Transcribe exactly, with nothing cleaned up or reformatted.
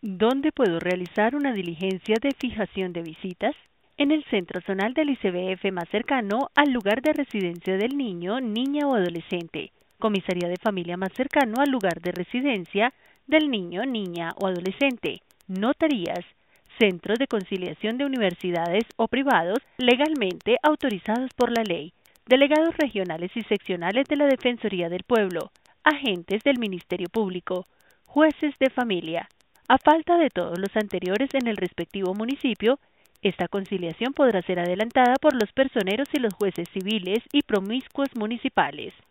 ¿Dónde puedo realizar una diligencia de fijación de visitas? En el centro zonal del I C B F más cercano al lugar de residencia del niño, niña o adolescente. Comisaría de familia más cercano al lugar de residencia del niño, niña o adolescente. Notarías. Centros de conciliación de universidades o privados legalmente autorizados por la ley. Delegados regionales y seccionales de la Defensoría del Pueblo. Agentes del Ministerio Público. Jueces de familia. A falta de todos los anteriores en el respectivo municipio, esta conciliación podrá ser adelantada por los personeros y los jueces civiles y promiscuos municipales.